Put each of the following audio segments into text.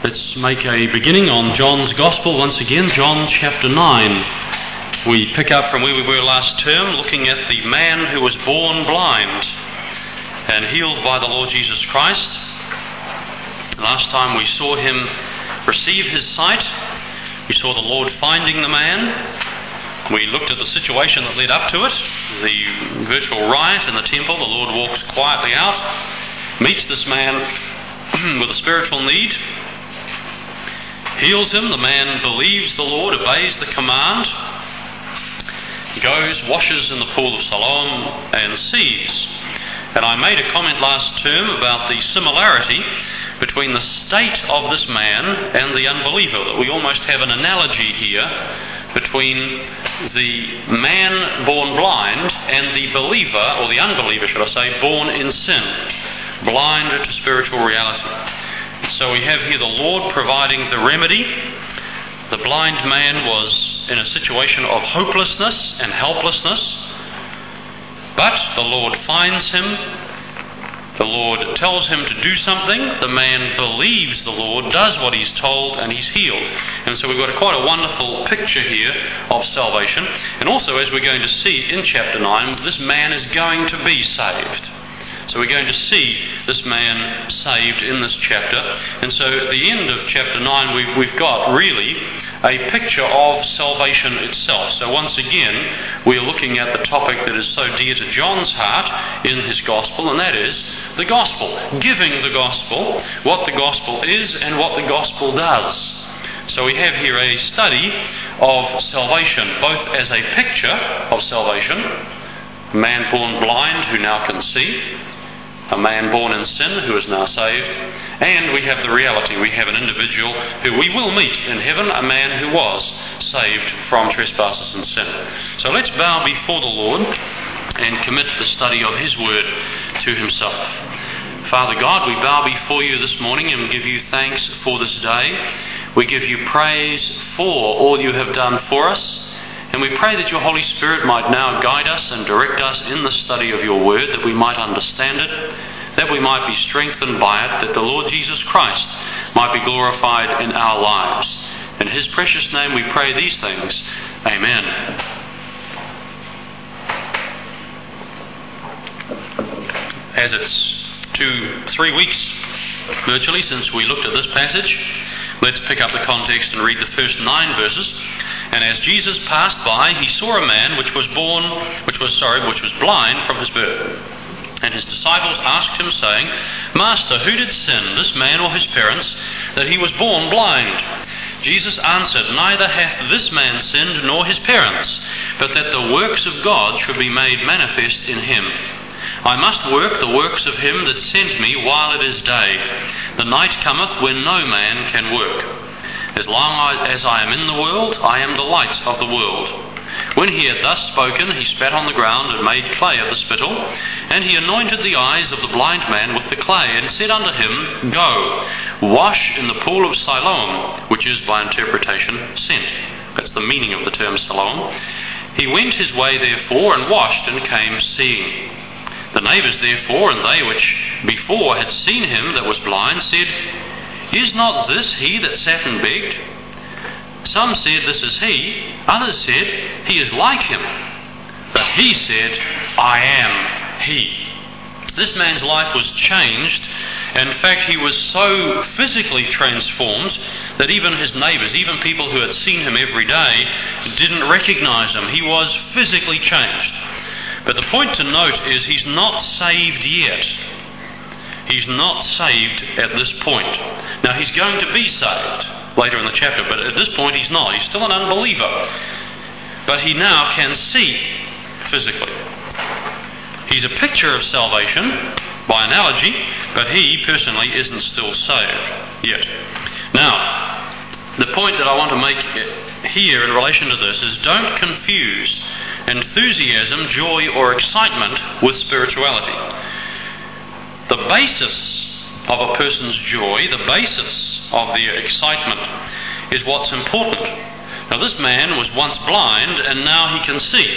Let's make a beginning on John's Gospel once again, John chapter 9. We pick up from where we were last term, looking at the man who was born blind and healed by the Lord Jesus Christ. Last time we saw him receive his sight. We saw the Lord finding the man. We looked at the situation that led up to it, the virtual riot in the temple. The Lord walks quietly out, meets this man with a spiritual need, heals him. The man believes the Lord, obeys the command, goes, washes in the pool of Siloam, and sees. And I made a comment last term about the similarity between the state of this man and the unbeliever, that we almost have an analogy here between the man born blind and the believer, or the unbeliever should I say, born in sin, blind to spiritual reality. So we have here the Lord providing the remedy. The blind man was in a situation of hopelessness and helplessness, but the Lord finds him. The Lord tells him to do something. The man believes the Lord, does what he's told, and he's healed. And so we've got quite a wonderful picture here of salvation. And also, as we're going to see in chapter 9, this man is going to be saved. So we're going to see this man saved in this chapter. And so at the end of chapter 9, we've got really a picture of salvation itself. So once again, we're looking at the topic that is so dear to John's heart in his gospel, and that is the gospel. Giving the gospel, what the gospel is and what the gospel does. So we have here a study of salvation, both as a picture of salvation, a man born blind who now can see, a man born in sin who is now saved, and we have the reality. We have an individual who we will meet in heaven, a man who was saved from trespasses and sin. So let's bow before the Lord and commit the study of His Word to Himself. Father God, we bow before You this morning and give You thanks for this day. We give You praise for all You have done for us. And we pray that Your Holy Spirit might now guide us and direct us in the study of Your Word, that we might understand it, that we might be strengthened by it, that the Lord Jesus Christ might be glorified in our lives. In His precious name we pray these things. Amen. As it's 2-3 weeks virtually since we looked at this passage, let's pick up the context and read the first 9 verses. And as Jesus passed by, he saw a man which was blind from his birth. And his disciples asked him, saying, Master, who did sin, this man or his parents, that he was born blind? Jesus answered, Neither hath this man sinned nor his parents, but that the works of God should be made manifest in him. I must work the works of him that sent me while it is day. The night cometh when no man can work. As long as I am in the world, I am the light of the world. When he had thus spoken, he spat on the ground and made clay of the spittle, and he anointed the eyes of the blind man with the clay, and said unto him, Go, wash in the pool of Siloam, which is by interpretation sent. That's the meaning of the term Siloam. He went his way therefore, and washed, and came seeing. The neighbours therefore, and they which before had seen him that was blind, said, Is not this he that sat and begged? Some said, This is he. Others said, He is like him. But he said, I am he. This man's life was changed. In fact, he was so physically transformed that even his neighbours, even people who had seen him every day, didn't recognize him. He was physically changed. But the point to note is he's not saved yet. He's not saved at this point. Now, he's going to be saved later in the chapter, but at this point he's not. He's still an unbeliever. But he now can see physically. He's a picture of salvation by analogy, but he personally isn't still saved yet. Now, the point that I want to make here in relation to this is don't confuse enthusiasm, joy, or excitement with spirituality. The basis of a person's joy, the basis of their excitement, is what's important. Now, this man was once blind and now he can see.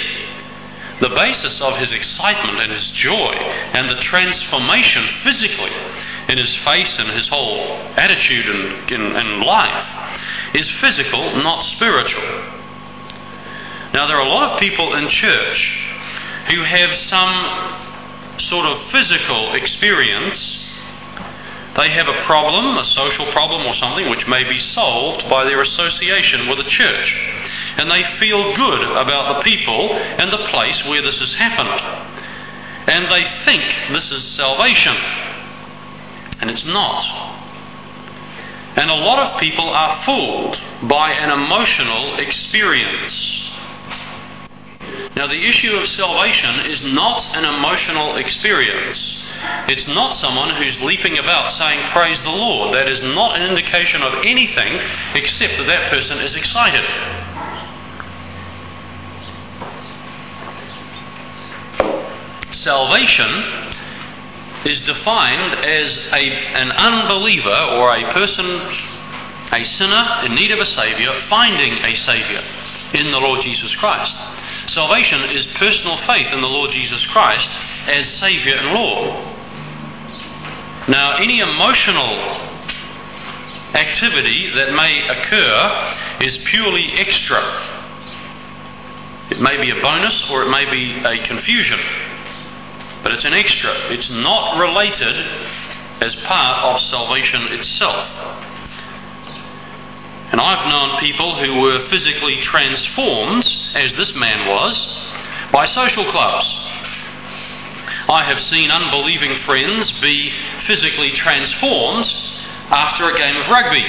The basis of his excitement and his joy and the transformation physically in his face and his whole attitude in life is physical, not spiritual. Now, there are a lot of people in church who have some sort of physical experience. They have a problem, a social problem or something, which may be solved by their association with a church. And they feel good about the people and the place where this has happened. And they think this is salvation. And it's not. And a lot of people are fooled by an emotional experience. Now, the issue of salvation is not an emotional experience. It's not someone who's leaping about saying, "Praise the Lord." That is not an indication of anything except that that person is excited. Salvation is defined as an unbeliever or a person, a sinner in need of a Saviour, finding a Saviour in the Lord Jesus Christ. Salvation is personal faith in the Lord Jesus Christ as Saviour and Lord. Now, any emotional activity that may occur is purely extra. It may be a bonus or it may be a confusion, but it's an extra. It's not related as part of salvation itself. And I've known people who were physically transformed, as this man was, by social clubs. I have seen unbelieving friends be physically transformed after a game of rugby.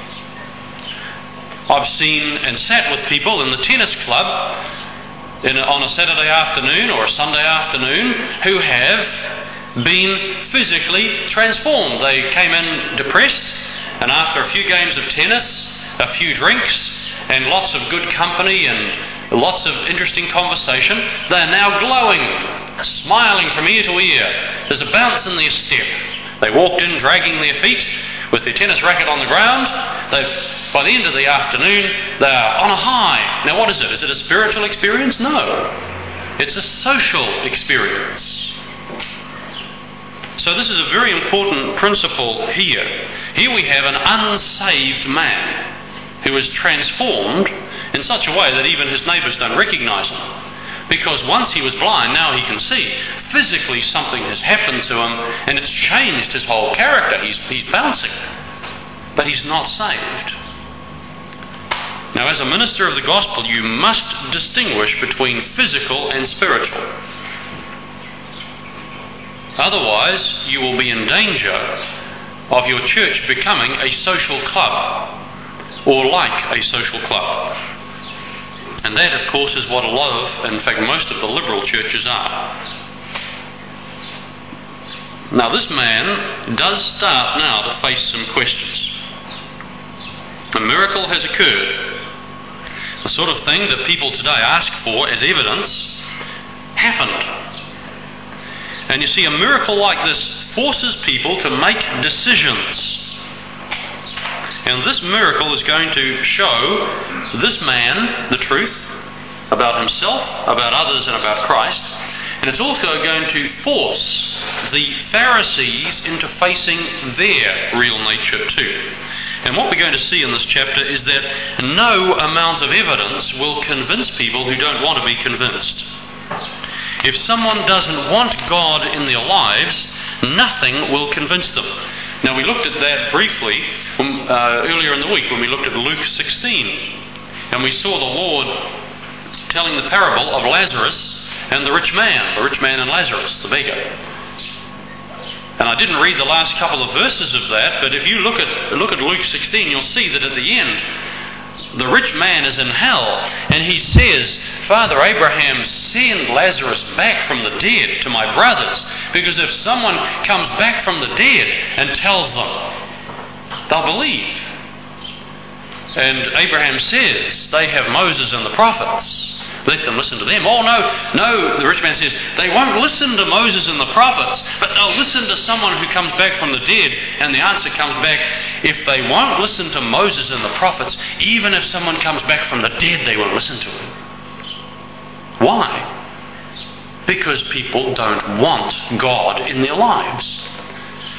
I've seen and sat with people in the tennis club on a Saturday afternoon or a Sunday afternoon who have been physically transformed. They came in depressed, and after a few games of tennis, a few drinks, and lots of good company and lots of interesting conversation, they are now glowing, smiling from ear to ear. There's a bounce in their step. They walked in dragging their feet with their tennis racket on the ground. By the end of the afternoon, they are on a high. Now, what is it? Is it a spiritual experience? No. It's a social experience. So this is a very important principle here. Here we have an unsaved man who is transformed in such a way that even his neighbours don't recognise him. Because once he was blind, now he can see. Physically something has happened to him and it's changed his whole character. He's bouncing. But he's not saved. Now, as a minister of the gospel, you must distinguish between physical and spiritual. Otherwise, you will be in danger of your church becoming a social club, or like a social club. And that, of course, is what a lot of, in fact, most of the liberal churches are. Now, this man does start now to face some questions. A miracle has occurred. The sort of thing that people today ask for as evidence happened. And you see, a miracle like this forces people to make decisions. And this miracle is going to show this man the truth about himself, about others, and about Christ. And it's also going to force the Pharisees into facing their real nature too. And what we're going to see in this chapter is that no amount of evidence will convince people who don't want to be convinced. If someone doesn't want God in their lives, nothing will convince them. Now, we looked at that briefly earlier in the week when we looked at Luke 16. And we saw the Lord telling the parable of Lazarus and the rich man and Lazarus, the beggar. And I didn't read the last couple of verses of that, but if you look at Luke 16, you'll see that at the end, the rich man is in hell, and he says, "Father Abraham, send Lazarus back from the dead to my brothers, because if someone comes back from the dead and tells them, they'll believe." And Abraham says, "They have Moses and the prophets. Let them listen to them." "Oh, no, the rich man says, "They won't listen to Moses and the prophets, but they'll listen to someone who comes back from the dead." And the answer comes back, if they won't listen to Moses and the prophets, even if someone comes back from the dead, they won't listen to him. Why? Because people don't want God in their lives.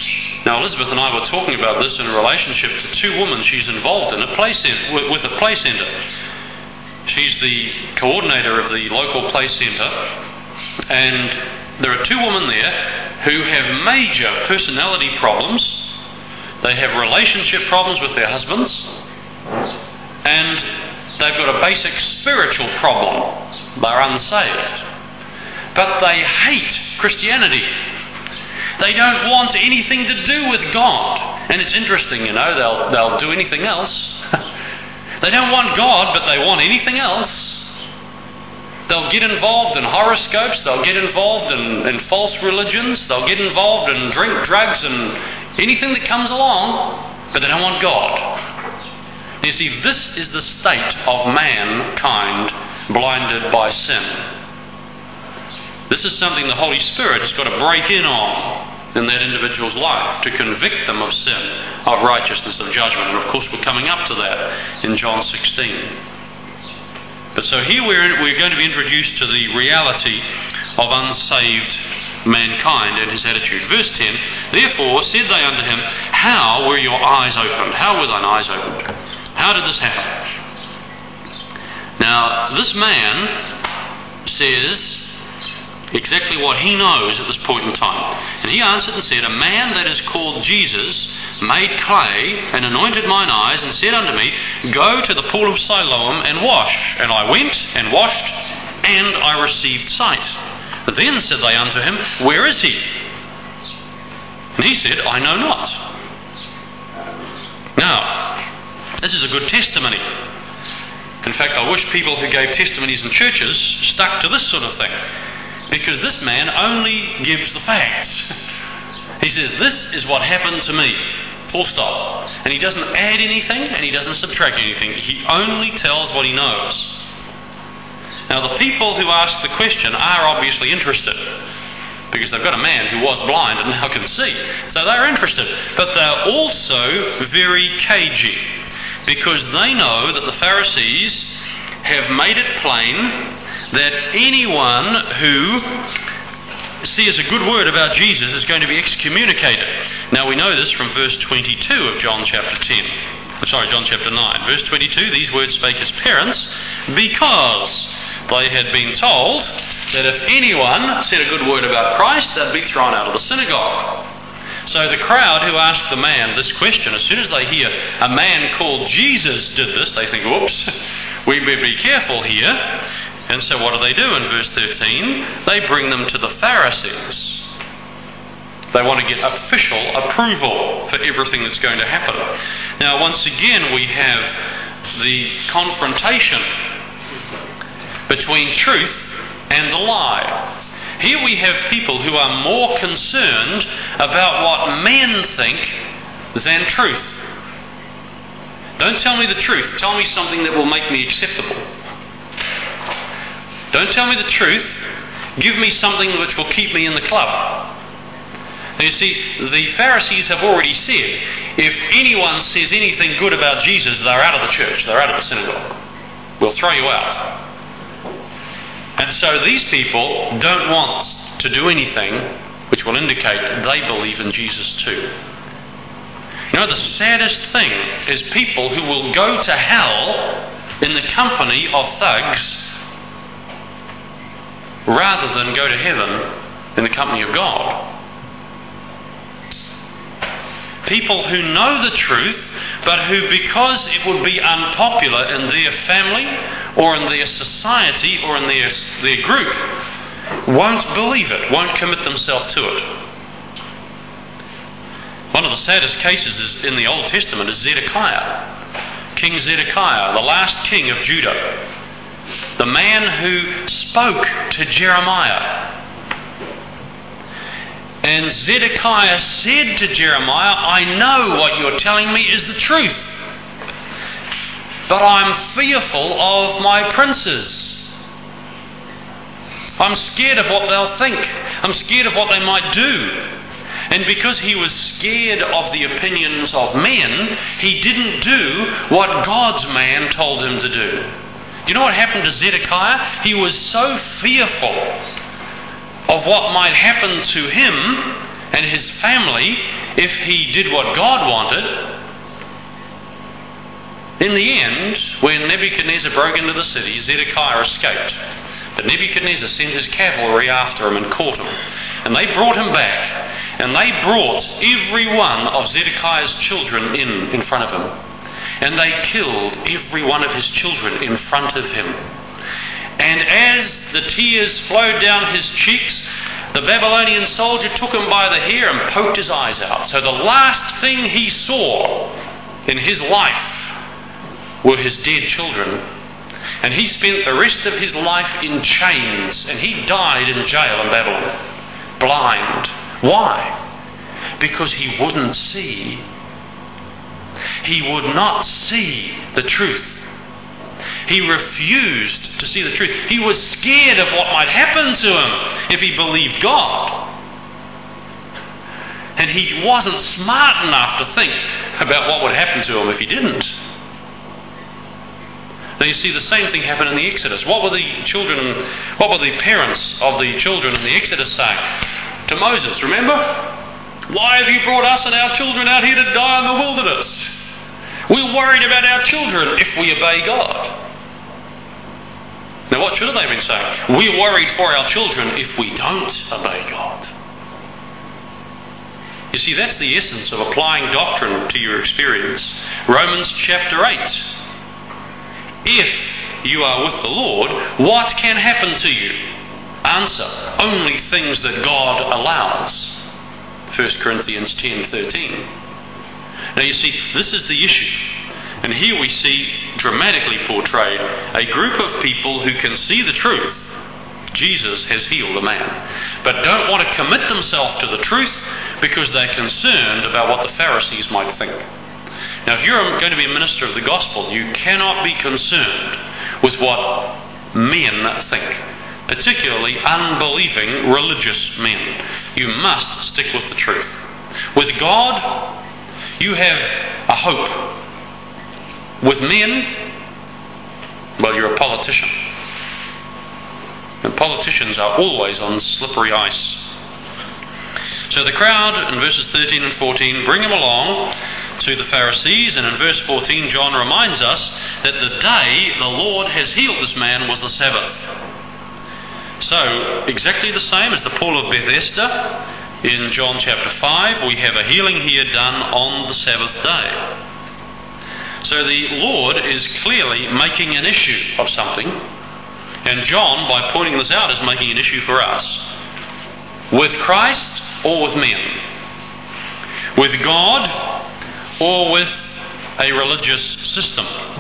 Now, Elizabeth and I were talking about this in relationship to two women she's involved in with a play centre. She's the coordinator of the local play centre, and there are two women there who have major personality problems. They have relationship problems with their husbands, and they've got a basic spiritual problem. They're unsaved. But they hate Christianity. They don't want anything to do with God. And it's interesting, they'll do anything else. They don't want God, but they want anything else. They'll get involved in horoscopes, they'll get involved in false religions, they'll get involved in drink, drugs, and anything that comes along, but they don't want God. You see, this is the state of mankind blinded by sin. This is something the Holy Spirit has got to break in on in that individual's life to convict them of sin, of righteousness, of judgment. And of course we're coming up to that in John 16. But so here we're going to be introduced to the reality of unsaved mankind and his attitude. Verse 10, therefore said they unto him, how were your eyes opened? How were thine eyes opened? How did this happen? Now, this man says exactly what he knows at this point in time. And he answered and said, a man that is called Jesus made clay and anointed mine eyes and said unto me, go to the pool of Siloam and wash. And I went and washed, and I received sight. Then said they unto him, where is he? And he said, I know not. Now, this is a good testimony. In fact, I wish people who gave testimonies in churches stuck to this sort of thing. Because this man only gives the facts. He says, this is what happened to me. Full stop. And he doesn't add anything and he doesn't subtract anything. He only tells what he knows. Now, the people who ask the question are obviously interested. Because they've got a man who was blind and now can see. So they're interested. But they're also very cagey. Because they know that the Pharisees have made it plain that anyone who says a good word about Jesus is going to be excommunicated. Now we know this from verse 22 of John chapter 9. Verse 22, these words spake his parents because they had been told that if anyone said a good word about Christ, they'd be thrown out of the synagogue. So the crowd who asked the man this question, as soon as they hear a man called Jesus did this, they think, whoops, we better be careful here. And so what do? In verse 13, they bring them to the Pharisees. They want to get official approval for everything that's going to happen. Now, once again, we have the confrontation between truth and the lie. Here we have people who are more concerned about what men think than truth. Don't tell me the truth. Tell me something that will make me acceptable. Don't tell me the truth. Give me something which will keep me in the club. Now you see, the Pharisees have already said, if anyone says anything good about Jesus, they're out of the church, they're out of the synagogue. We'll throw you out. And so these people don't want to do anything which will indicate that they believe in Jesus too. You know, the saddest thing is people who will go to hell in the company of thugs rather than go to heaven in the company of God. People who know the truth, but who, because it would be unpopular in their family or in their society or in their group, won't believe it, won't commit themselves to it. One of the saddest cases is in the Old Testament is Zedekiah. King Zedekiah, the last king of Judah. The man who spoke to Jeremiah. And Zedekiah said to Jeremiah, I know what you're telling me is the truth, but I'm fearful of my princes. I'm scared of what they'll think. I'm scared of what they might do. And because he was scared of the opinions of men, he didn't do what God's man told him to do. You know what happened to Zedekiah? He was so fearful of what might happen to him and his family if he did what God wanted. In the end, when Nebuchadnezzar broke into the city, Zedekiah escaped. But Nebuchadnezzar sent his cavalry after him and caught him. And they brought him back, and they brought every one of Zedekiah's children in front of him. And they killed every one of his children in front of him. And as the tears flowed down his cheeks, the Babylonian soldier took him by the hair and poked his eyes out. So the last thing he saw in his life were his dead children. And he spent the rest of his life in chains, and he died in jail in Babylon, blind. Why? Because he wouldn't see. He would not see the truth. He refused to see the truth. He was scared of what might happen to him if he believed God. And he wasn't smart enough to think about what would happen to him if he didn't. Now you see the same thing happen in the Exodus. What were the parents of the children in the Exodus saying to Moses? Remember? Why have you brought us and our children out here to die in the wilderness? We're worried about our children if we obey God. Now what should have they been saying? We're worried for our children if we don't obey God. You see, that's the essence of applying doctrine to your experience. Romans chapter 8. If you are with the Lord, what can happen to you? Answer, only things that God allows. 1 Corinthians 10:13. Now you see, this is the issue. And here we see dramatically portrayed a group of people who can see the truth. Jesus has healed a man, but don't want to commit themselves to the truth because they're concerned about what the Pharisees might think. Now, if you're going to be a minister of the gospel, you cannot be concerned with what men think, particularly unbelieving religious men. You must stick with the truth. With God, you have a hope. With men, well, you're a politician. And politicians are always on slippery ice. So the crowd, in verses 13 and 14, bring him along to the Pharisees, and in verse 14 John reminds us that the day the Lord has healed this man was the Sabbath. So, exactly the same as the pool of Bethesda in John chapter 5, we have a healing here done on the Sabbath day. So the Lord is clearly making an issue of something, and John, by pointing this out, is making an issue for us. With Christ or with men? With God or with a religious system?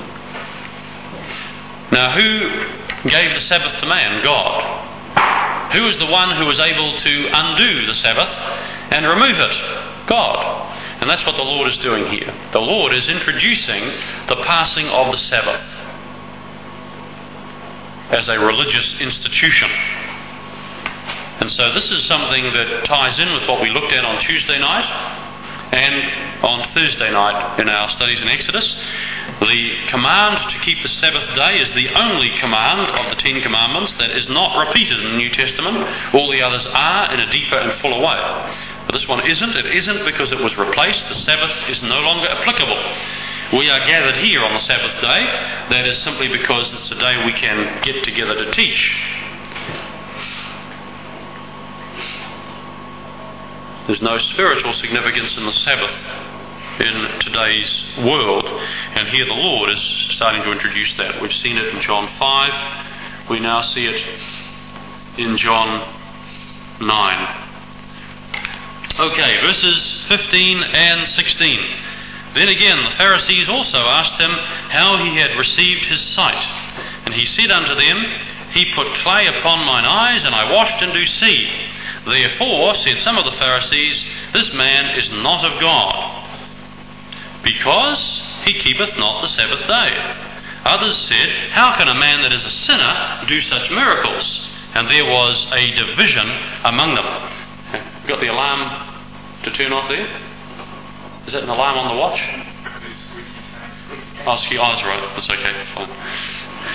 Now, who gave the Sabbath to man? God. Who is the one who was able to undo the Sabbath and remove it? God. And that's what the Lord is doing here. The Lord is introducing the passing of the Sabbath as a religious institution. And so this is something that ties in with what we looked at on Tuesday night and on Thursday night in our studies in Exodus. The command to keep the Sabbath day is the only command of the Ten Commandments that is not repeated in the New Testament. All the others are in a deeper and fuller way. But this one isn't. It isn't because it was replaced. The Sabbath is no longer applicable. We are gathered here on the Sabbath day. That is simply because it's a day we can get together to teach. There's no spiritual significance in the Sabbath in today's world, and here the Lord is starting to introduce that. We've seen it in John 5, we now see it in John 9. Okay, verses 15 and 16. Then again the Pharisees also asked him how he had received his sight. And he said unto them, He put clay upon mine eyes, and I washed and do see. Therefore, said some of the Pharisees, This man is not of God, because he keepeth not the Sabbath day. Others said, How can a man that is a sinner do such miracles? And there was a division among them. Got the alarm to turn off there? Is that an alarm on the watch? Oh, that's right. That's okay. Fine.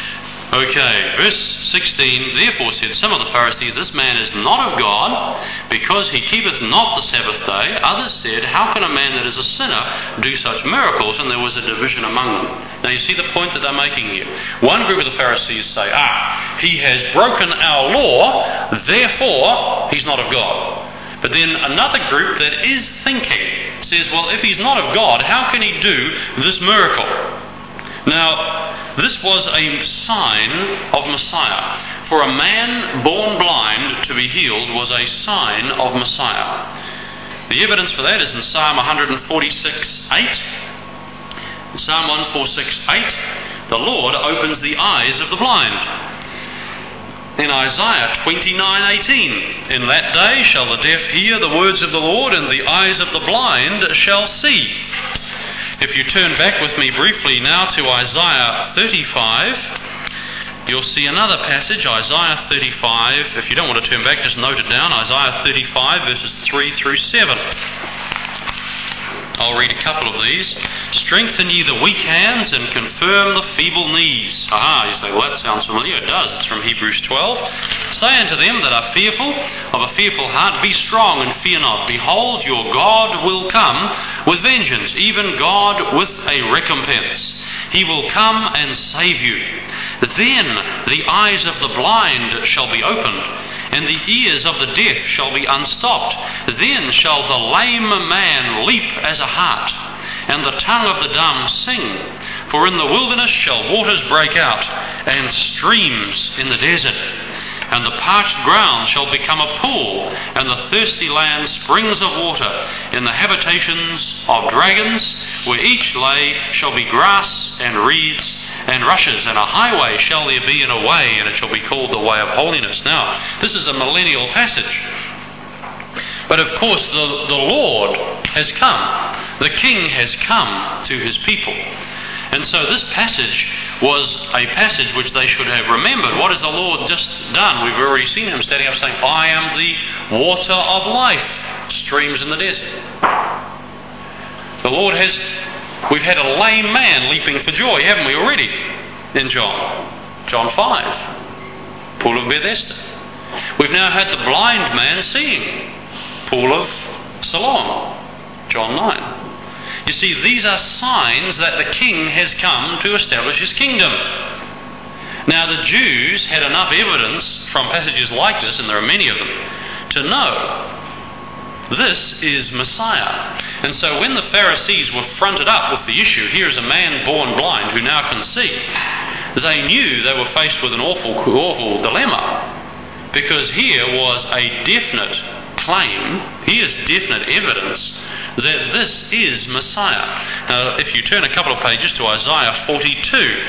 Okay, verse 16, therefore said some of the Pharisees, this man is not of God, because he keepeth not the Sabbath day. Others said, how can a man that is a sinner do such miracles? And there was a division among them. Now you see the point that they're making here. One group of the Pharisees say, he has broken our law, therefore he's not of God. But then another group that is thinking says, well, if he's not of God, how can he do this miracle? Now, this was a sign of Messiah. For a man born blind to be healed was a sign of Messiah. The evidence for that is in Psalm 146:8. Psalm 146:8, the Lord opens the eyes of the blind. In Isaiah 29:18, in that day shall the deaf hear the words of the Lord, and the eyes of the blind shall see. If you turn back with me briefly now to Isaiah 35, you'll see another passage, Isaiah 35. If you don't want to turn back, just note it down, Isaiah 35 verses 3 through 7. I'll read a couple of these. Strengthen ye the weak hands and confirm the feeble knees. You say, well, that sounds familiar. It does. It's from Hebrews 12. Say unto them that are fearful, of a fearful heart, be strong and fear not. Behold, your God will come with vengeance, even God with a recompense. He will come and save you. Then the eyes of the blind shall be opened, and the ears of the deaf shall be unstopped. Then shall the lame man leap as a hart, and the tongue of the dumb sing. For in the wilderness shall waters break out, and streams in the desert. And the parched ground shall become a pool, and the thirsty land springs of water. In the habitations of dragons, where each lay, shall be grass and reeds and rushes, and a highway shall there be in a way, and it shall be called the way of holiness. Now, this is a millennial passage. But of course, the Lord has come. The King has come to his people. And so this passage was a passage which they should have remembered. What has the Lord just done? We've already seen him standing up saying, I am the water of life, streams in the desert. The Lord has, we've had a lame man leaping for joy, haven't we already? In John 5, Pool of Bethesda. We've now had the blind man seeing, Pool of Siloam, John 9. You see, these are signs that the King has come to establish his kingdom. Now, the Jews had enough evidence from passages like this, and there are many of them, to know this is Messiah. And so when the Pharisees were fronted up with the issue, here is a man born blind who now can see, they knew they were faced with an awful dilemma, because here was a definite claim, here's definite evidence that this is Messiah. Now, if you turn a couple of pages to Isaiah 42,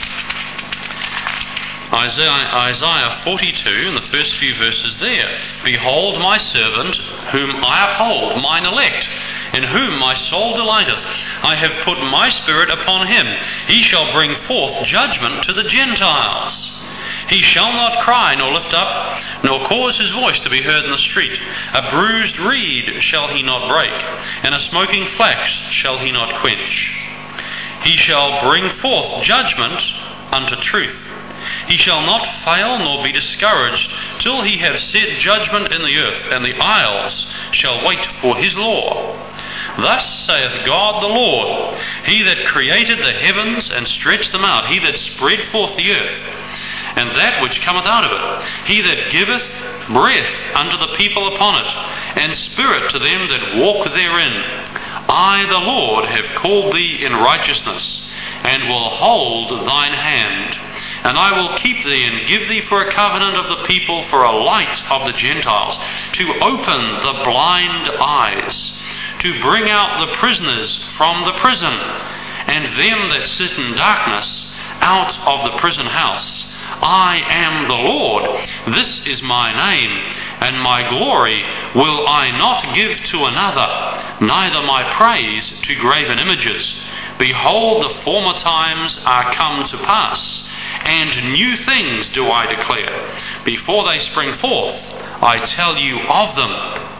Isaiah 42, in the first few verses there, behold my servant, whom I uphold, mine elect, in whom my soul delighteth. I have put my spirit upon him. He shall bring forth judgment to the Gentiles. He shall not cry nor lift up, nor cause his voice to be heard in the street. A bruised reed shall he not break, and a smoking flax shall he not quench. He shall bring forth judgment unto truth. He shall not fail nor be discouraged till he have set judgment in the earth, and the isles shall wait for his law. Thus saith God the Lord, he that created the heavens and stretched them out, he that spread forth the earth, and that which cometh out of it, he that giveth breath unto the people upon it, and spirit to them that walk therein. I, the Lord, have called thee in righteousness, and will hold thine hand. And I will keep thee, and give thee for a covenant of the people, for a light of the Gentiles, to open the blind eyes, to bring out the prisoners from the prison, and them that sit in darkness out of the prison house. I am the Lord, this is my name, and my glory will I not give to another, neither my praise to graven images. Behold, the former times are come to pass, and new things do I declare. Before they spring forth, I tell you of them.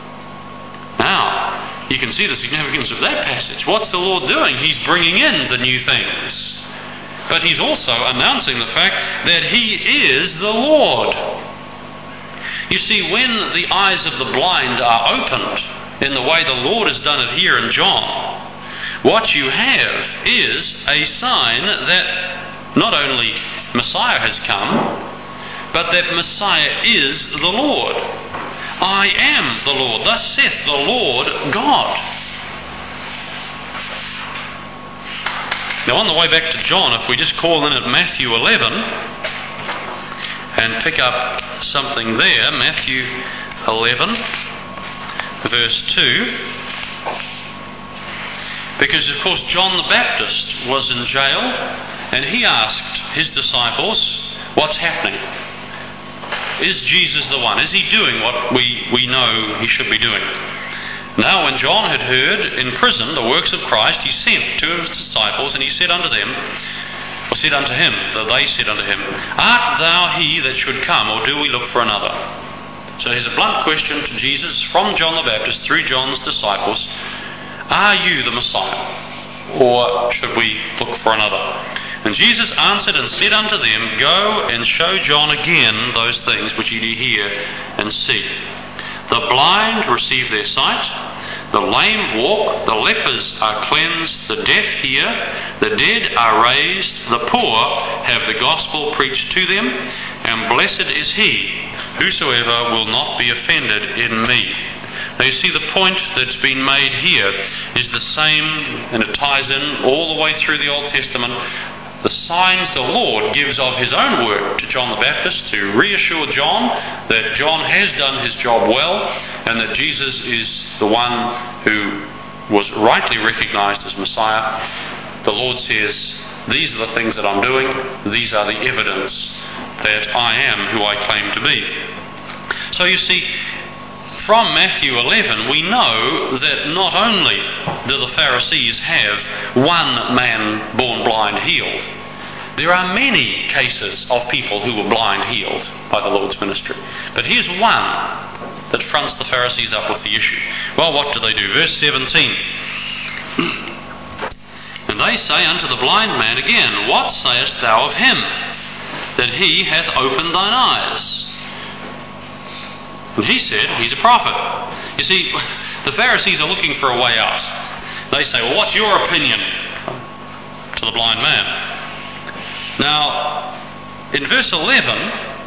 Now, you can see the significance of that passage. What's the Lord doing? He's bringing in the new things. but he's also announcing the fact that he is the Lord. You see, when the eyes of the blind are opened in the way the Lord has done it here in John, what you have is a sign that not only Messiah has come, but that Messiah is the Lord. I am the Lord, thus saith the Lord God. Now on the way back to John, if we just call in at Matthew 11 and pick up something there, Matthew 11, verse 2, because of course John the Baptist was in jail and he asked his disciples, what's happening? Is Jesus the one? Is he doing what we know he should be doing? Now when John had heard in prison the works of Christ, he sent two of his disciples, and he said unto them, or said unto him, that they said unto him, art thou he that should come, or do we look for another? So here's a blunt question to Jesus from John the Baptist through John's disciples. Are you the Messiah, or should we look for another? And Jesus answered and said unto them, go and show John again those things which ye do hear and see. The blind receive their sight, the lame walk, the lepers are cleansed, the deaf hear, the dead are raised, the poor have the gospel preached to them, and blessed is he whosoever will not be offended in me. Now you see, the point that's been made here is the same, and it ties in all the way through the Old Testament. The signs the Lord gives of his own work to John the Baptist to reassure John that John has done his job well, and that Jesus is the one who was rightly recognized as Messiah. The Lord says, these are the things that I'm doing, these are the evidence that I am who I claim to be. So you see, from Matthew 11 we know that not only do the Pharisees have one man born blind healed, there are many cases of people who were blind healed by the Lord's ministry. But here's one that fronts the Pharisees up with the issue. Well, what do they do? Verse 17. And they say unto the blind man again, what sayest thou of him, that he hath opened thine eyes? And he said, he's a prophet. You see, the Pharisees are looking for a way out. They say, well, what's your opinion? To the blind man. Now, in verse 11,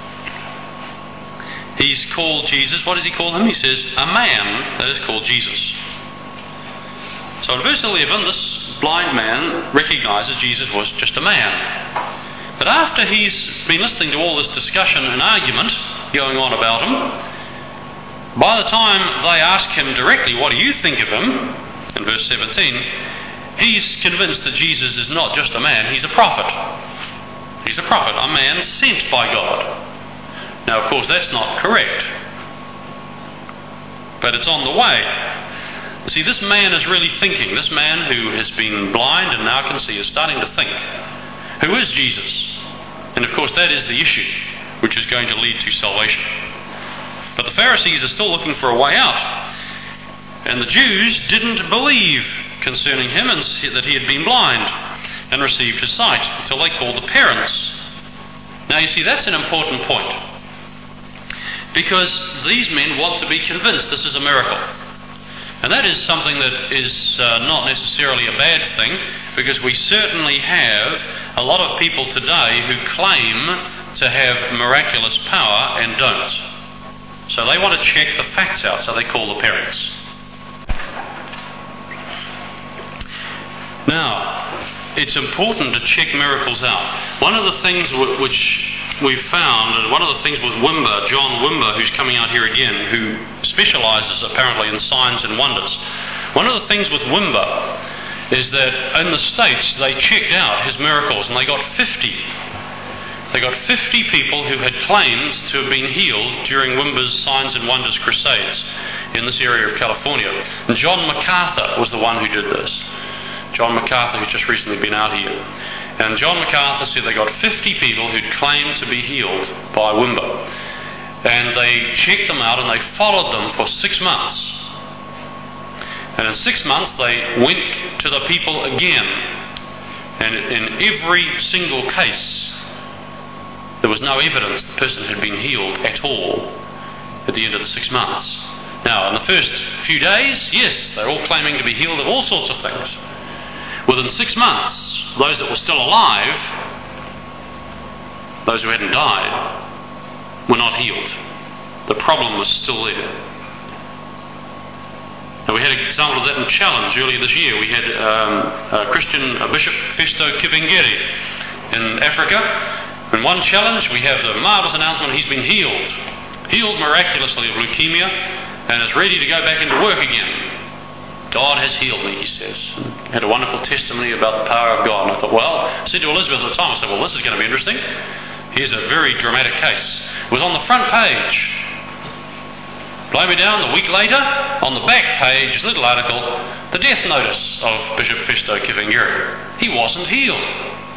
he's called Jesus. What does he call him? He says, a man that is called Jesus. So in verse 11, this blind man recognizes Jesus was just a man. But after he's been listening to all this discussion and argument going on about him, by the time they ask him directly, what do you think of him? In verse 17, he's convinced that Jesus is not just a man, he's a prophet. He's a prophet, a man sent by God. Now, of course, that's not correct, but it's on the way. You see, this man is really thinking. This man who has been blind and now can see is starting to think. Who is Jesus? And of course, that is the issue which is going to lead to salvation. But the Pharisees are still looking for a way out. And the Jews didn't believe concerning him and that he had been blind and received his sight until they called the parents. Now you see, that's an important point, because these men want to be convinced this is a miracle. And that is something that is not necessarily a bad thing, because we certainly have a lot of people today who claim to have miraculous power and don't. So they want to check the facts out, so they call the parents. Now, it's important to check miracles out. One of the things which we've found, and one of the things with Wimber, John Wimber, who's coming out here again, who specialises apparently in signs and wonders, one of the things with Wimber is that in the States they checked out his miracles and they got 50. They got 50 people who had claimed to have been healed during Wimber's Signs and Wonders crusades in this area of California. And John MacArthur was the one who did this. John MacArthur, who's just recently been out here. And John MacArthur said they got 50 people who'd claimed to be healed by Wimber. And they checked them out and they followed them for 6 months. And in 6 months they went to the people again And in every single case, there was no evidence the person had been healed at all at the end of the 6 months. Now, in the first few days, yes, they're all claiming to be healed of all sorts of things. Within 6 months, those that were still alive, those who hadn't died, were not healed. The problem was still there. Now, we had an example of that in Challenge earlier this year. We had Bishop Festo Kipengeri in Africa. In one challenge, we have the marvellous announcement he's been healed miraculously of leukemia, and is ready to go back into work again. God has healed me, he says. And had a wonderful testimony about the power of God. And I thought, well, I said to Elizabeth at the time, I said, well, this is going to be interesting. Here's a very dramatic case. It was on the front page. Blow me down, a week later, on the back page, little article, the death notice of Bishop Festo Kipengeri. He wasn't healed.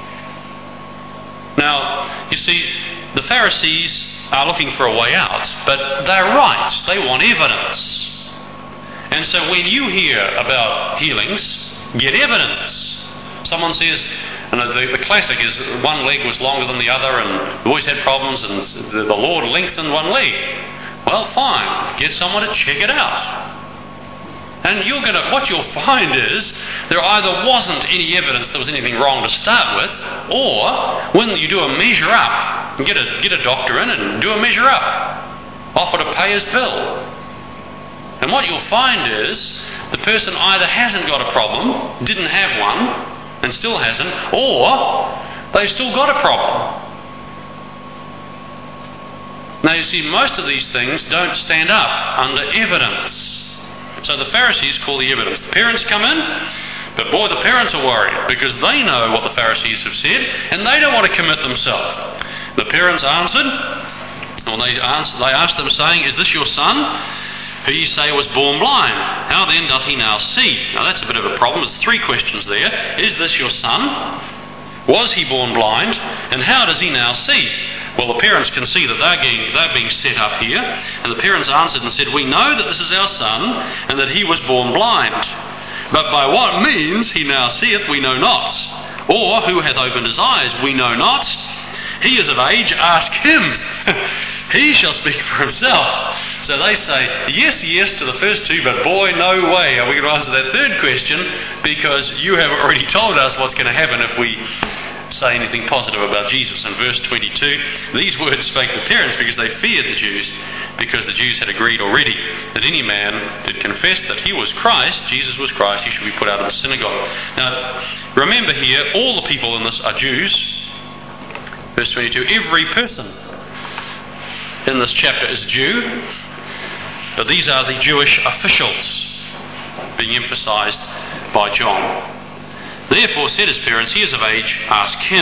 Now, you see, the Pharisees are looking for a way out, but they're right. They want evidence. And so when you hear about healings, get evidence. Someone says, and the classic is one leg was longer than the other and always had problems, and the Lord lengthened one leg. Well, fine. Get someone to check it out. And what you'll find is there either wasn't any evidence there was anything wrong to start with, or when you do a measure up, get a doctor in and do a measure up, offer to pay his bill. And what you'll find is the person either hasn't got a problem, didn't have one, and still hasn't, or they've still got a problem. Now you see, most of these things don't stand up under evidence. So the Pharisees call the evidence. The parents come in, but boy, the parents are worried because they know what the Pharisees have said and they don't want to commit themselves. The parents answered, or they asked them saying, is this your son, who you say was born blind? How then doth he now see? Now that's a bit of a problem. There's 3 questions there. Is this your son? Was he born blind? And how does he now see? Well, the parents can see that they're being set up here. And the parents answered and said, we know that this is our son, and that he was born blind. But by what means he now seeth, we know not. Or who hath opened his eyes, we know not. He is of age, ask him. He shall speak for himself. So they say, yes to the first 2, but boy, no way are we going to answer that 3rd question, because you have already told us what's going to happen if we say anything positive about Jesus. In verse 22, these words spake the parents because they feared the Jews, because the Jews had agreed already that any man did confess that he was Christ, Jesus was Christ, he should be put out of the synagogue. Now, remember here, all the people in this are Jews. Verse 22, every person in this chapter is Jew, but these are the Jewish officials being emphasized by John. Therefore said his parents, he is of age, ask him.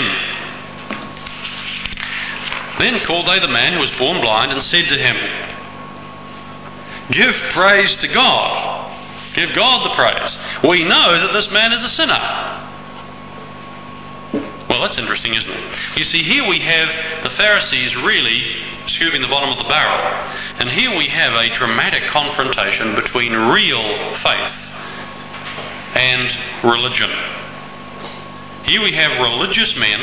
Then called they the man who was born blind and said to him, give praise to God. Give God the praise. We know that this man is a sinner. Well, that's interesting, isn't it? You see, here we have the Pharisees really scooping the bottom of the barrel. And here we have a dramatic confrontation between real faith and religion. Here we have religious men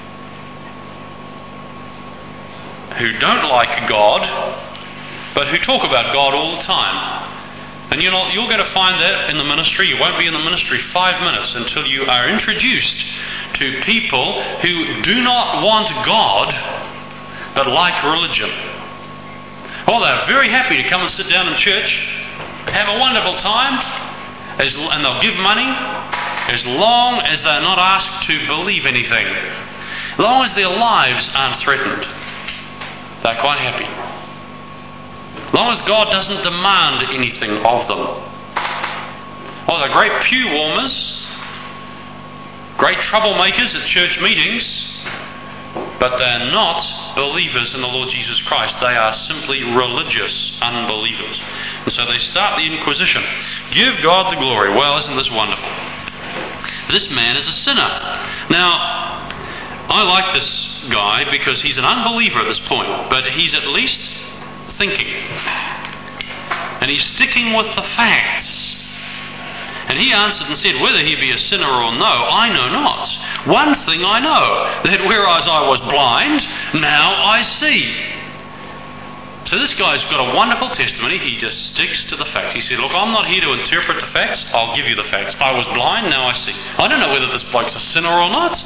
who don't like God, but who talk about God all the time. And you're going to find that in the ministry. You won't be in the ministry 5 minutes until you are introduced to people who do not want God, but like religion. Well, they're very happy to come and sit down in church, have a wonderful time, and they'll give money, as long as they're not asked to believe anything. As long as their lives aren't threatened, they're quite happy. As long as God doesn't demand anything of them. Well, they're great pew warmers, great troublemakers at church meetings, but they're not believers in the Lord Jesus Christ. They are simply religious unbelievers. And so they start the inquisition. Give God the glory. Well, isn't this wonderful? This man is a sinner. Now, I like this guy because he's an unbeliever at this point, but he's at least thinking. And he's sticking with the facts. And he answered and said, Whether he be a sinner or no, I know not. One thing I know, that whereas I was blind, now I see. So this guy's got a wonderful testimony. He just sticks to the facts. He said, look, I'm not here to interpret the facts. I'll give you the facts. I was blind, now I see. I don't know whether this bloke's a sinner or not.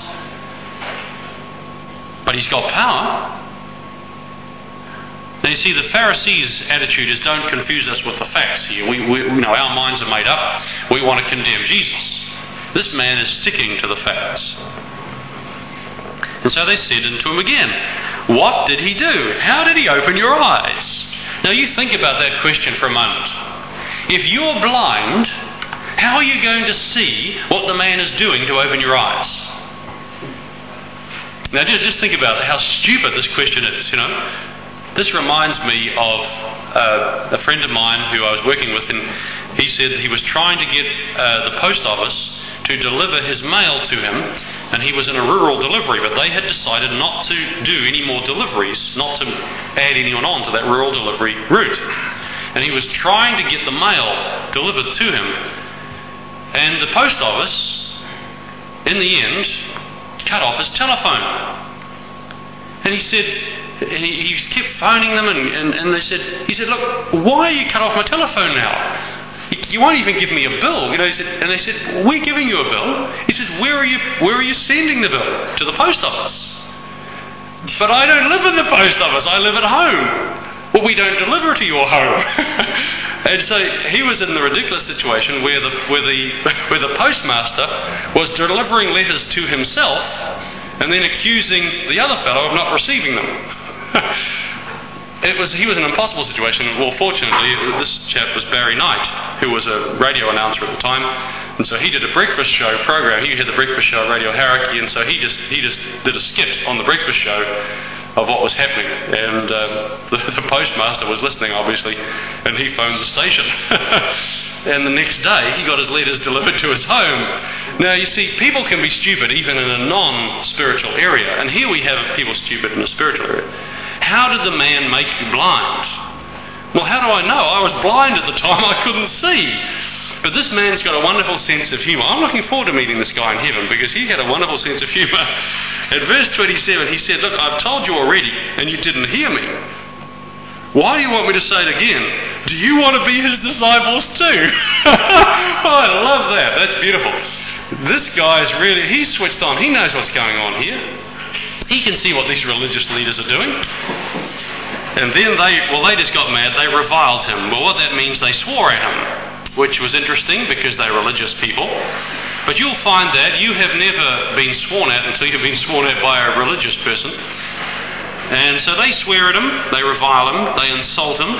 But he's got power. Now you see, the Pharisees' attitude is don't confuse us with the facts here. We our minds are made up. We want to condemn Jesus. This man is sticking to the facts. And so they said unto him again, What did he do? How did he open your eyes? Now you think about that question for a moment. If you're blind, how are you going to see what the man is doing to open your eyes? Now just think about how stupid this question is, This reminds me of a friend of mine who I was working with, and he said he was trying to get the post office to deliver his mail to him, and he was in a rural delivery, but they had decided not to do any more deliveries, not to add anyone on to that rural delivery route. And he was trying to get the mail delivered to him, and the post office, in the end, cut off his telephone. And he said, and he kept phoning them, and he said, look, why are you cut off my telephone now? You won't even give me a bill. And they said, we're giving you a bill. He said, where are you sending the bill? To the post office. But I don't live in the post office, I live at home. Well, we don't deliver to your home. And so he was in the ridiculous situation where the postmaster was delivering letters to himself and then accusing the other fellow of not receiving them. He was in an impossible situation. Well, fortunately, this chap was Barry Knight, who was a radio announcer at the time, and so he did a breakfast show program. He had the breakfast show at Radio Hauraki, and so he just did a skit on the breakfast show of what was happening. And the postmaster was listening, obviously, and he phoned the station. And the next day, he got his letters delivered to his home. Now, you see, people can be stupid even in a non-spiritual area, and here we have people stupid in a spiritual area. How did the man make you blind? Well, how do I know? I was blind at the time, I couldn't see. But this man's got a wonderful sense of humour. I'm looking forward to meeting this guy in heaven because he had a wonderful sense of humour. At verse 27, he said, look, I've told you already, and you didn't hear me. Why do you want me to say it again? Do you want to be his disciples too? Oh, I love that. That's beautiful. This guy's he's switched on. He knows what's going on here. He can see what these religious leaders are doing. And then they just got mad. They reviled him. Well, what that means, they swore at him, which was interesting because they're religious people. But you'll find that you have never been sworn at until you've been sworn at by a religious person. And so they swear at him, they revile him, they insult him.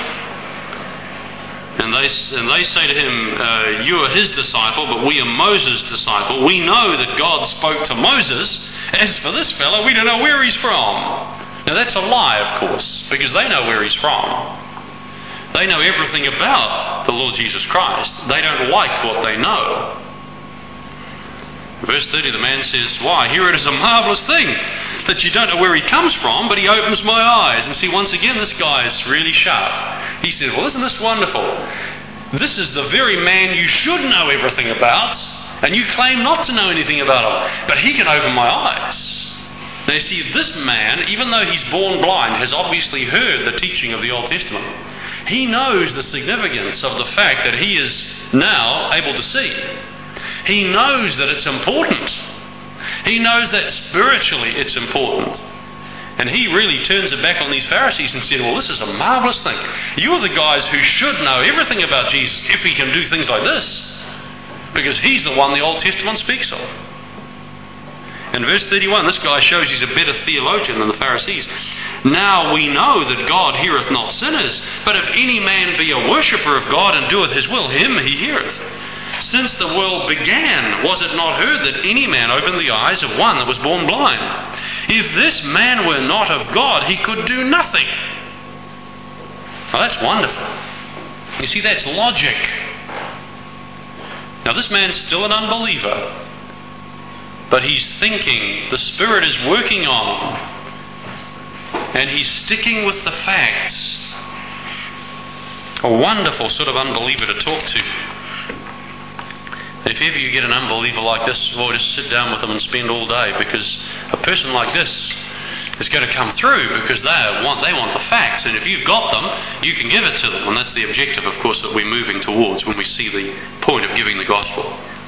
And they say to him, you are his disciple, but we are Moses' disciple. We know that God spoke to Moses. As for this fellow, we don't know where he's from. Now that's a lie, of course, because they know where he's from. They know everything about the Lord Jesus Christ. They don't like what they know. Verse 30, the man says, why, here it is a marvellous thing that you don't know where he comes from, but he opens my eyes. And see, once again, this guy is really sharp. He says, well, isn't this wonderful? This is the very man you should know everything about, and you claim not to know anything about him, but he can open my eyes. Now you see, this man, even though he's born blind, has obviously heard the teaching of the Old Testament. He knows the significance of the fact that he is now able to see. He knows that it's important. He knows that spiritually it's important. And he really turns it back on these Pharisees and said, well, this is a marvellous thing. You're the guys who should know everything about Jesus if he can do things like this. Because he's the one the Old Testament speaks of. In verse 31, this guy shows he's a better theologian than the Pharisees. Now we know that God heareth not sinners, but if any man be a worshipper of God and doeth his will, him he heareth. Since the world began, was it not heard that any man opened the eyes of one that was born blind? If this man were not of God, he could do nothing. Now that's wonderful. You see, that's logic. Now this man's still an unbeliever, but he's thinking, the Spirit is working on him, and he's sticking with the facts. A wonderful sort of unbeliever to talk to. If ever you get an unbeliever like this, well, just sit down with them and spend all day, because a person like this is going to come through because they want the facts, and if you've got them, you can give it to them. And that's the objective, of course, that we're moving towards when we see the point of giving the gospel.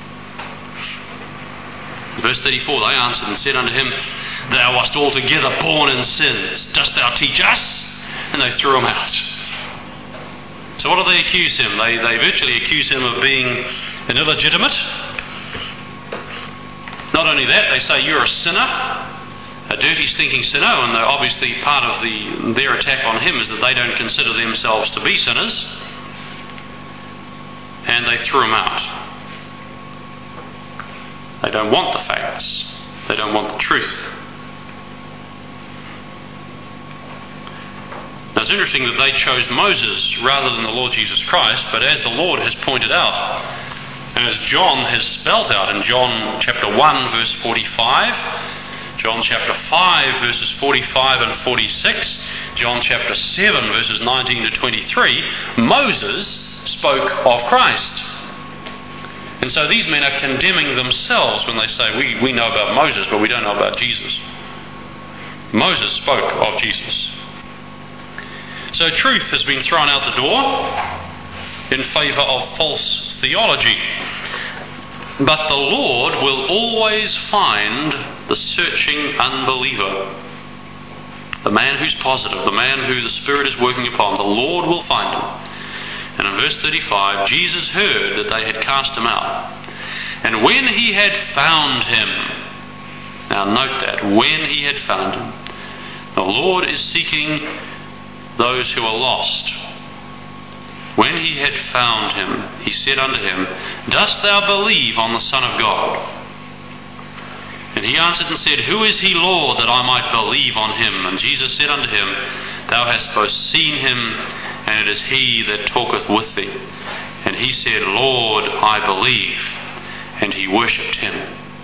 Verse 34, they answered and said unto him, Thou wast altogether born in sins. Dost thou teach us? And they threw him out. So what do they accuse him? They virtually accuse him of being an illegitimate. Not only that, they say you're a sinner, a dirty, stinking sinner, and obviously part of their attack on him is that they don't consider themselves to be sinners, and they threw him out. They don't want the facts. They don't want the truth. Now it's interesting that they chose Moses rather than the Lord Jesus Christ, but as the Lord has pointed out, and as John has spelt out in John chapter 1 verse 45, John chapter 5 verses 45 and 46, John chapter 7 verses 19 to 23, Moses spoke of Christ. And so these men are condemning themselves when they say, we know about Moses, but we don't know about Jesus. Moses spoke of Jesus. So truth has been thrown out the door in favour of false theology. But the Lord will always find the searching unbeliever. The man who's positive, the man who the Spirit is working upon, the Lord will find him. And in verse 35, Jesus heard that they had cast him out. And when he had found him, now note that, when he had found him, the Lord is seeking those who are lost. When he had found him, he said unto him, Dost thou believe on the Son of God? And he answered and said, Who is he, Lord, that I might believe on him? And Jesus said unto him, Thou hast both seen him, and it is he that talketh with thee. And he said, Lord, I believe. And he worshipped him.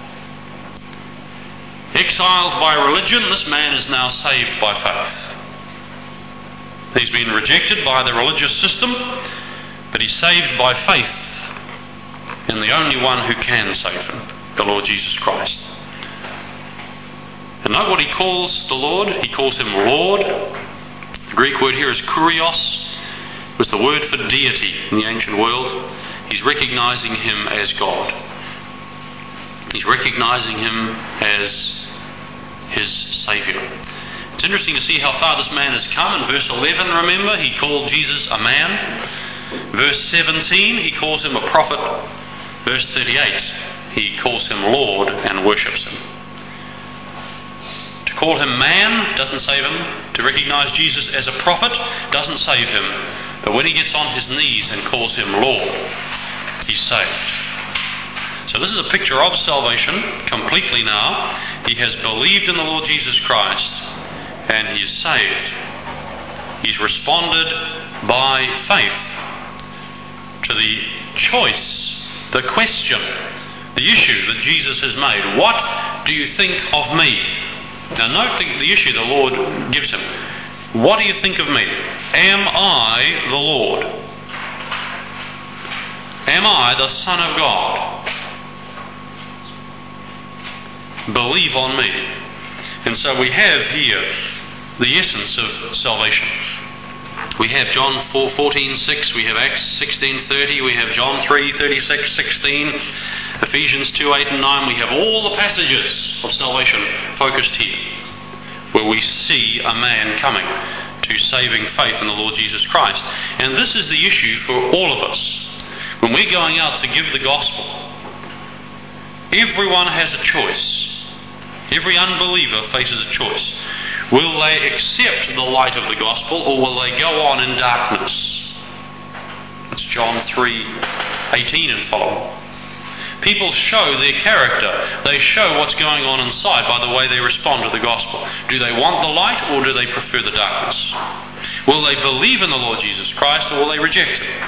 Exiled by religion, this man is now saved by faith. He's been rejected by the religious system, but he's saved by faith in the only one who can save him, the Lord Jesus Christ. And note what he calls the Lord. He calls him Lord. The Greek word here is kurios. It was the word for deity in the ancient world. He's recognizing him as God. He's recognizing him as his Saviour. It's interesting to see how far this man has come. In verse 11, remember, he called Jesus a man. Verse 17, he calls him a prophet. Verse 38, he calls him Lord and worships him. To call him man doesn't save him. To recognize Jesus as a prophet doesn't save him. But when he gets on his knees and calls him Lord, he's saved. So this is a picture of salvation completely now. He has believed in the Lord Jesus Christ, and he is saved. He's responded by faith to the choice, the question, the issue that Jesus has made. What do you think of me? Now note the issue the Lord gives him. What do you think of me? Am I the Lord? Am I the Son of God? Believe on me. And so we have here the essence of salvation. We have John 4:14-6, we have Acts 16:30, we have John 3:36-16, Ephesians 2:8 and 9. We have all the passages of salvation focused here, where we see a man coming to saving faith in the Lord Jesus Christ. And this is the issue for all of us. When we're going out to give the gospel, everyone has a choice. Every unbeliever faces a choice. Will they accept the light of the gospel, or will they go on in darkness? That's John 3:18 and following. People show their character. They show what's going on inside by the way they respond to the gospel. Do they want the light, or do they prefer the darkness? Will they believe in the Lord Jesus Christ, or will they reject him?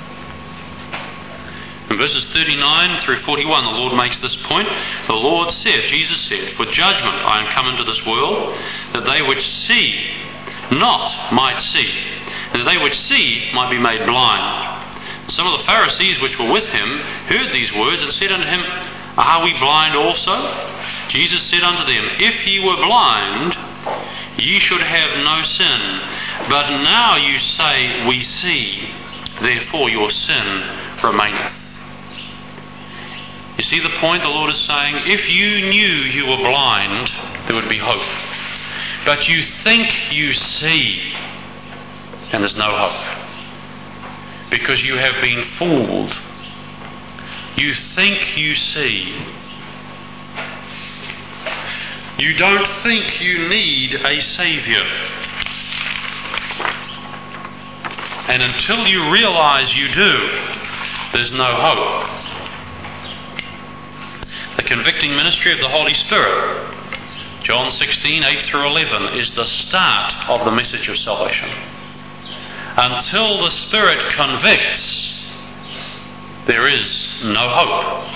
In verses 39 through 41, the Lord makes this point. The Lord said, Jesus said, For judgment I am come into this world, that they which see not might see, and that they which see might be made blind. Some of the Pharisees which were with him heard these words and said unto him, Are we blind also? Jesus said unto them, If ye were blind, ye should have no sin. But now you say, We see, therefore your sin remaineth. You see the point the Lord is saying? If you knew you were blind, there would be hope. But you think you see, and there's no hope. Because you have been fooled. You think you see. You don't think you need a Saviour. And until you realise you do, there's no hope. The convicting ministry of the Holy Spirit, John 16, 8 through 11, is the start of the message of salvation. Until the Spirit convicts, there is no hope.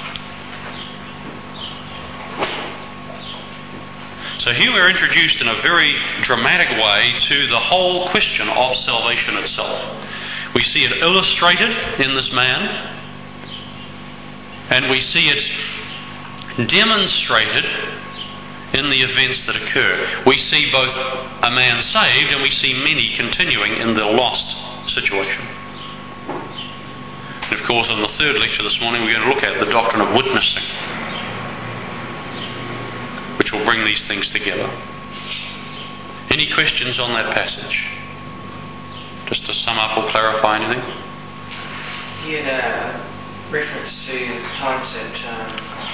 So here we're introduced in a very dramatic way to the whole question of salvation itself. We see it illustrated in this man, and we see it demonstrated in the events that occur. We see both a man saved and we see many continuing in the lost situation. And of course, in the third lecture this morning, we're going to look at the doctrine of witnessing, which will bring these things together. Any questions on that passage? Just to sum up or clarify anything? You had a reference to the times that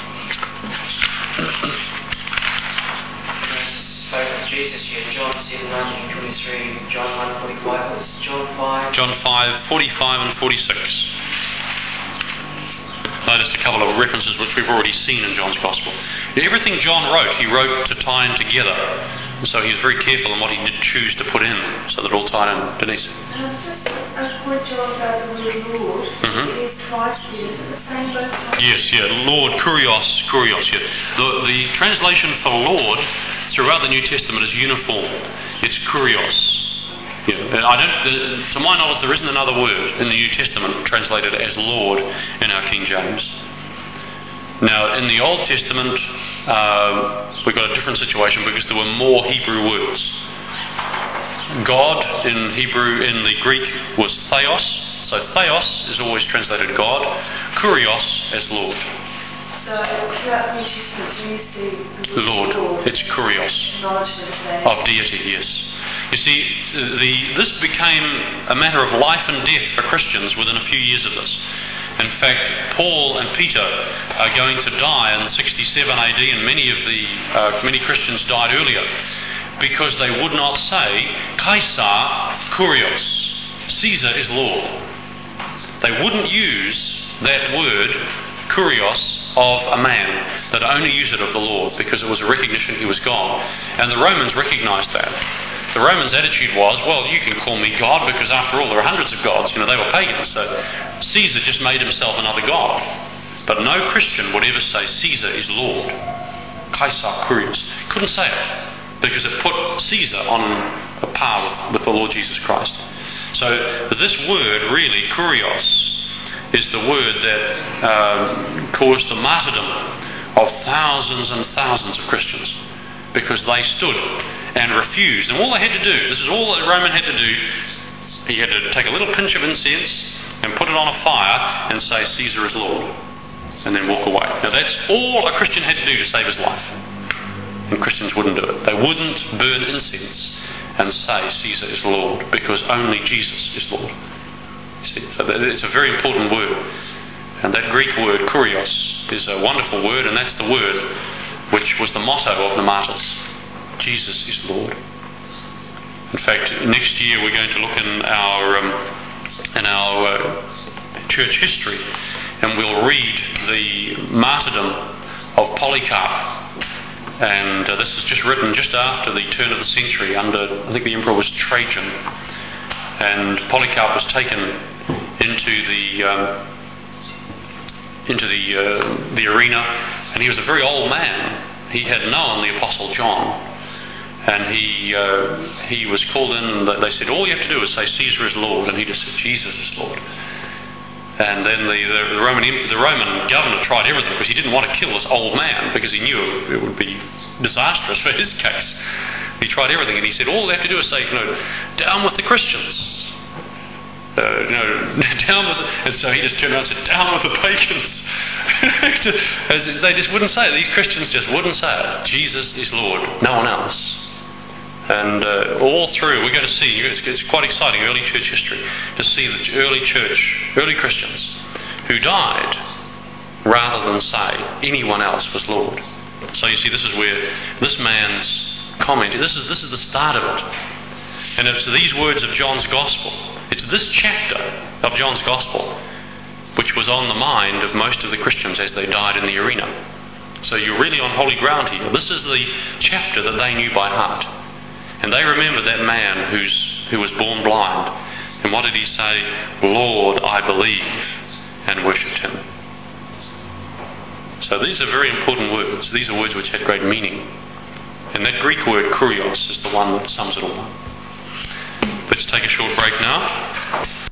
spoke of Jesus. You had John 7, 19, 23, John 1, 45. Was John 5? John 5, 45 and 46. Noticed a couple of references which we've already seen in John's Gospel. Everything John wrote, he wrote to tie in together. And so he was very careful in what he did choose to put in, so that it all tied in. Denise? Just a point, John, about the word Lord. It is twice used. Is it the same both times? Yes, Lord, kurios, yeah. The translation for Lord throughout the New Testament is uniform. It's kurios. Yeah. To my knowledge, there isn't another word in the New Testament translated as Lord in our King James. Now, in the Old Testament, we've got a different situation because there were more Hebrew words. God in Hebrew, in the Greek, was theos. So theos is always translated God. Kurios as Lord. So throughout the New Testament, when you see the Lord, it's kurios. Of deity, yes. You see, this became a matter of life and death for Christians within a few years of this. In fact, Paul and Peter are going to die in 67 AD, and many Christians died earlier because they would not say Caesar kurios, Caesar is Lord. They wouldn't use that word kurios of a man, that only use it of the Lord because it was a recognition he was God. And the Romans recognized that. The Romans' attitude was, well, you can call me God because after all there are hundreds of gods. They were pagans, so Caesar just made himself another god. But no Christian would ever say Caesar is Lord. Caesar kurios. Couldn't say it because it put Caesar on a par with the Lord Jesus Christ. So this word, really, kurios, is the word that caused the martyrdom of thousands and thousands of Christians because they stood and refused. And all they had to do, this is all that Roman had to do, he had to take a little pinch of incense and put it on a fire and say, Caesar is Lord, and then walk away. Now that's all a Christian had to do to save his life. And Christians wouldn't do it. They wouldn't burn incense and say Caesar is Lord because only Jesus is Lord. See, so it's a very important word. And that Greek word, kurios, is a wonderful word, and that's the word which was the motto of the martyrs. Jesus is Lord. In fact, next year we're going to look in our church history, and we'll read the martyrdom of Polycarp. And this is just written just after the turn of the century, under, I think the emperor was Trajan. And Polycarp was taken into the arena, and he was a very old man. He had known the Apostle John, and he was called in, and they said, all you have to do is say Caesar is Lord, and he just said Jesus is Lord. And then the Roman governor tried everything because he didn't want to kill this old man because he knew it would be disastrous for his case. He tried everything, and he said all they have to do is say, down with the Christians. Down with and so he just turned around and said, down with the pagans. They just wouldn't say it. These Christians just wouldn't say it. Jesus is Lord, no one else. And all through, we're going to see, it's quite exciting, early church history, to see the early Christians who died rather than say anyone else was Lord. So you see, this is where this man's comment, this is the start of it. And it's these words of John's Gospel. It's this chapter of John's Gospel which was on the mind of most of the Christians as they died in the arena. So you're really on holy ground here. This is the chapter that they knew by heart. And they remember that man who was born blind. And what did he say? Lord, I believe, and worshipped him. So these are very important words. These are words which had great meaning. And that Greek word kurios is the one that sums it all up. Let's take a short break now.